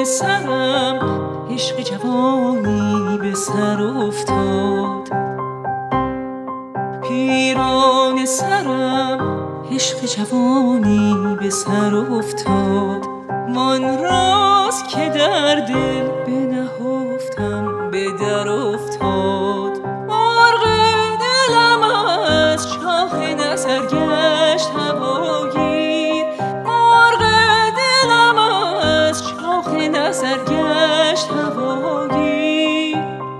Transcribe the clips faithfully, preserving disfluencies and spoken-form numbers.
پیران سرم عشق جوانی به سر افتاد، پیران سرم عشق جوانی به سر افتاد. من راست که در دل بنهفتم به در افتاد. مرغ دلم از شاخ نظر گشت هواگیر، مرغ دلم از شاخ نظر گشت هواگیر.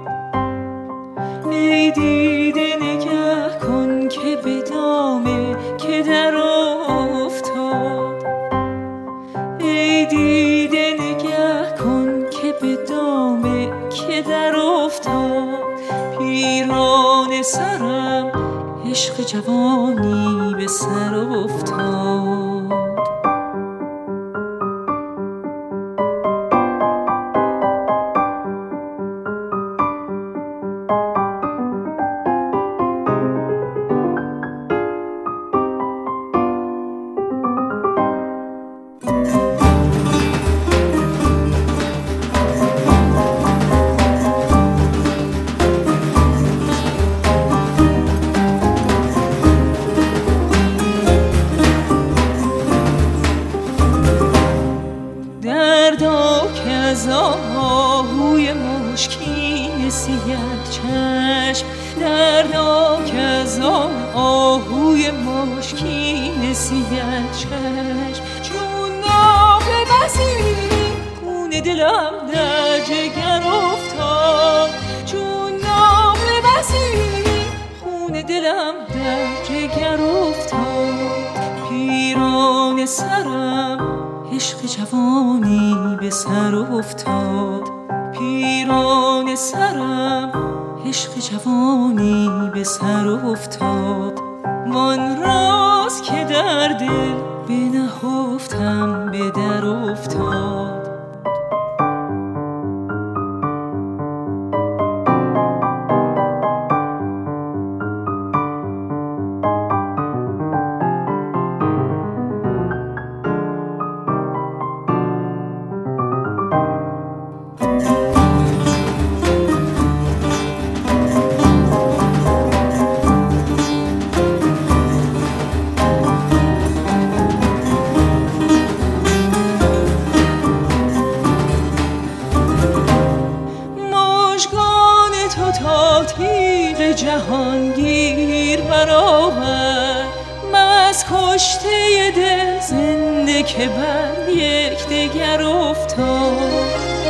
ای دیده نگه کن که به دامه که در افتاد، ای دیده نگه کن که به دامه که در افتاد. پیران سرم عشق جوانی به سر افتاد. دردا که از آهوی مشکین سیه چشم، دردا که از آهوی مشکین سیه چشم. چون ناف بسی خون دلم در جگر افتاد، چون ناف بسی خون دلم در جگر افتاد. پیران سرم عشق جوانی به سر افتاد، پیران سرم عشق جوانی به سر افتاد. من راست که در دل بنهفتم به در افتاد. تا تیغ جهانگیر برآورد، مست کشته دل زنده که بر یک دگر افتاد.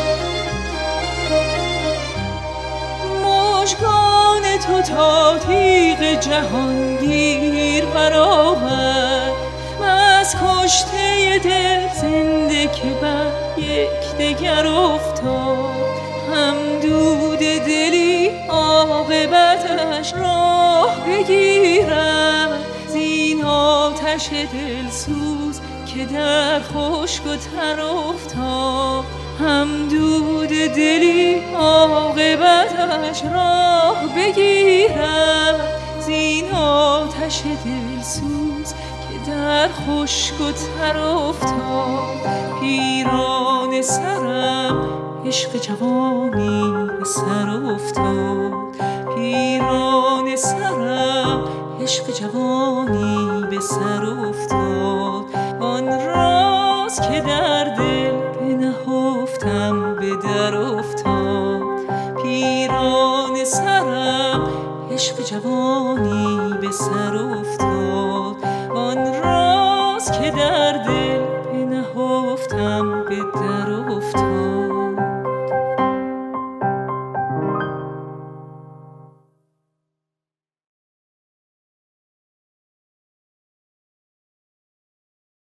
مژگان تو تا تیغ جهانگیر برآورد، مست کشته دل زنده که بر یک دگر افتاد. هم دود دلی عاقبتش راه بگیرم زین آتش دلسوز که در خشک و تر افتاد. هم دود دلی عاقبتش راه بگیرم زین آتش دلسوز که در خشک و تر افتاد. پیران سرم عشق جوانی به سر افتاد، پیران سرم عشق جوانی به سر افتاد. آن راز که در دل بنهفتم به در افتاد. پیران سرم عشق جوانی به سر افتاد.